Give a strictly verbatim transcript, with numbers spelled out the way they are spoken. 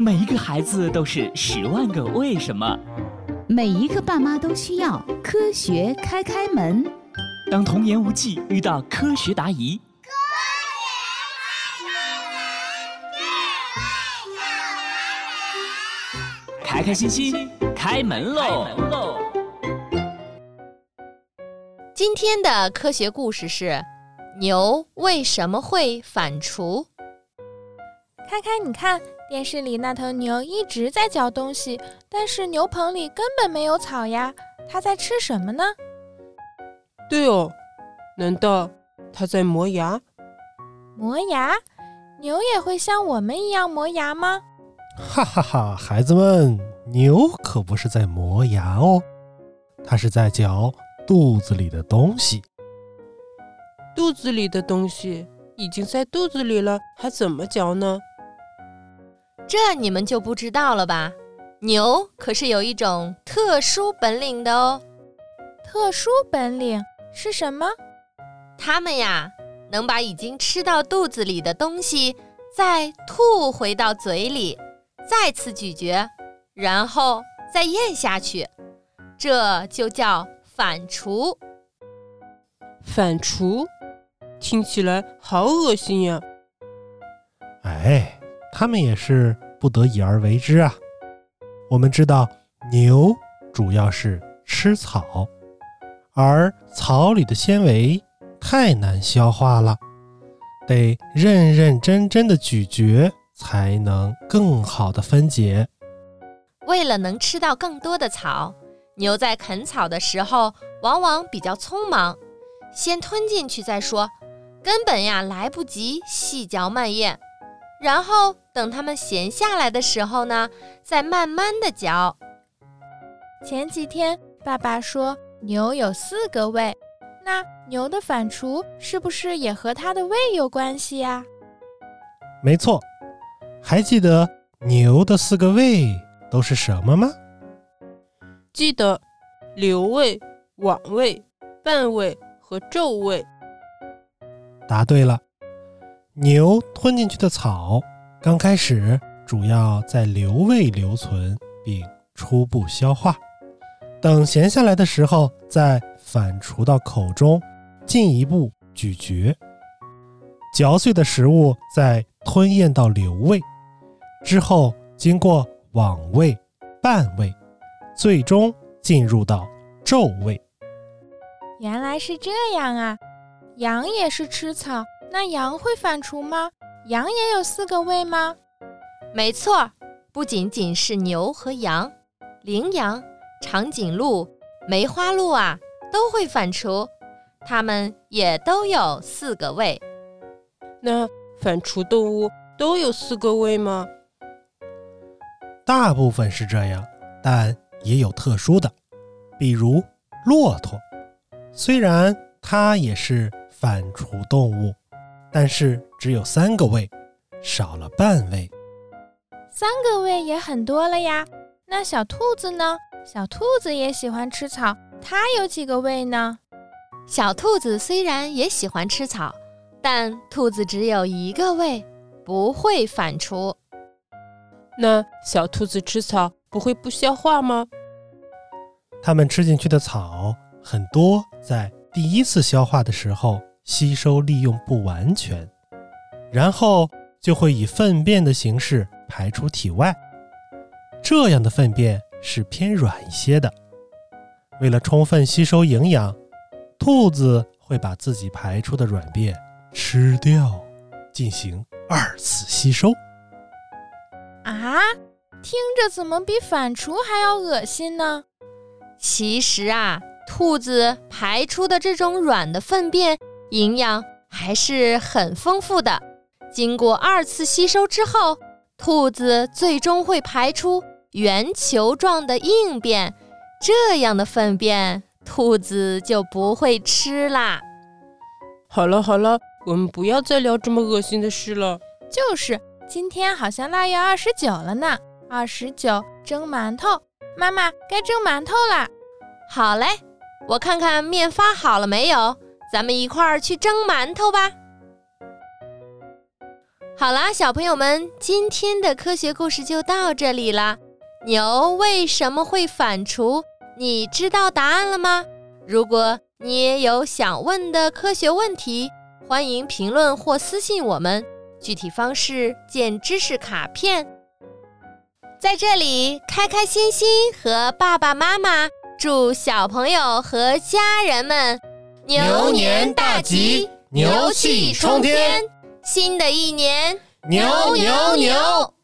每一个孩子都是十万个为什么， 每一个爸妈都需要科学开开门。 当童言无忌遇到科学答疑，开开心心开门喽！ 今天的科学故事是牛为什么会反刍？ 开开，你看，电视里那头牛一直在嚼东西，但是牛棚里根本没有草呀，它在吃什么呢？ 对哦，难道它在磨牙？ 磨牙？牛也会像我们一样磨牙吗？ 哈哈哈，孩子们，牛可不是在磨牙哦，它是在嚼肚子里的东西。 肚子里的东西已经在肚子里了，还怎么嚼呢？ 这你们就不知道了吧？牛可是有一种特殊本领的哦。 特殊本领是什么？ 它们呀，能把已经吃到肚子里的东西再吐回到嘴里，再次咀嚼，然后再咽下去，这就叫反刍。 反刍？听起来好恶心呀！ 哎，他们也是不得已而为之啊。我们知道牛主要是吃草，而草里的纤维太难消化了，得认认真真的咀嚼才能更好的分解。 为了能吃到更多的草，牛在啃草的时候往往比较匆忙，先吞进去再说，根本呀来不及细嚼慢咽，然后等它们闲下来的时候呢，再慢慢的嚼。 前几天爸爸说牛有四个胃，那牛的反刍是不是也和它的胃有关系呀？ 没错，还记得牛的四个胃都是什么吗？ 记得瘤胃、网胃、半胃和皱胃。 答对了，牛吞进去的草刚开始主要在瘤胃留存并初步消化，等闲下来的时候再反刍到口中，进一步咀嚼，嚼碎的食物再吞咽到瘤胃，之后经过网胃、半胃，最终进入到皱胃。 原来是这样啊！羊也是吃草，那羊会反刍吗？羊也有四个胃吗？ 没错，不仅仅是牛和羊，羚羊、长颈鹿、梅花鹿啊，都会反刍，它们也都有四个胃。 那反刍动物都有四个胃吗？ 大部分是这样，但也有特殊的，比如骆驼，虽然它也是反刍动物，但是只有三个胃，少了半胃。 三个胃也很多了呀。那小兔子呢？小兔子也喜欢吃草，它有几个胃呢？ 小兔子虽然也喜欢吃草，但兔子只有一个胃，不会反刍。 那小兔子吃草不会不消化吗？ 它们吃进去的草很多在第一次消化的时候吸收利用不完全，然后就会以粪便的形式排出体外。这样的粪便是偏软一些的。为了充分吸收营养，兔子会把自己排出的软便吃掉，进行二次吸收。 啊，听着怎么比反刍还要恶心呢？ 其实啊，兔子排出的这种软的粪便营养还是很丰富的。经过二次吸收之后，兔子最终会排出圆球状的硬便，这样的粪便兔子就不会吃啦。 好了好了，我们不要再聊这么恶心的事了。 就是，今天好像腊月二十九了呢。二十九蒸馒头，妈妈该蒸馒头啦。 好嘞，我看看面发好了没有，咱们一块儿去蒸馒头吧。 好啦，小朋友们，今天的科学故事就到这里啦。牛为什么会反刍？你知道答案了吗？如果你也有想问的科学问题，欢迎评论或私信我们，具体方式见知识卡片。在这里，开开心心和爸爸妈妈祝小朋友和家人们牛年大吉，牛气冲天， 新的一年牛牛牛！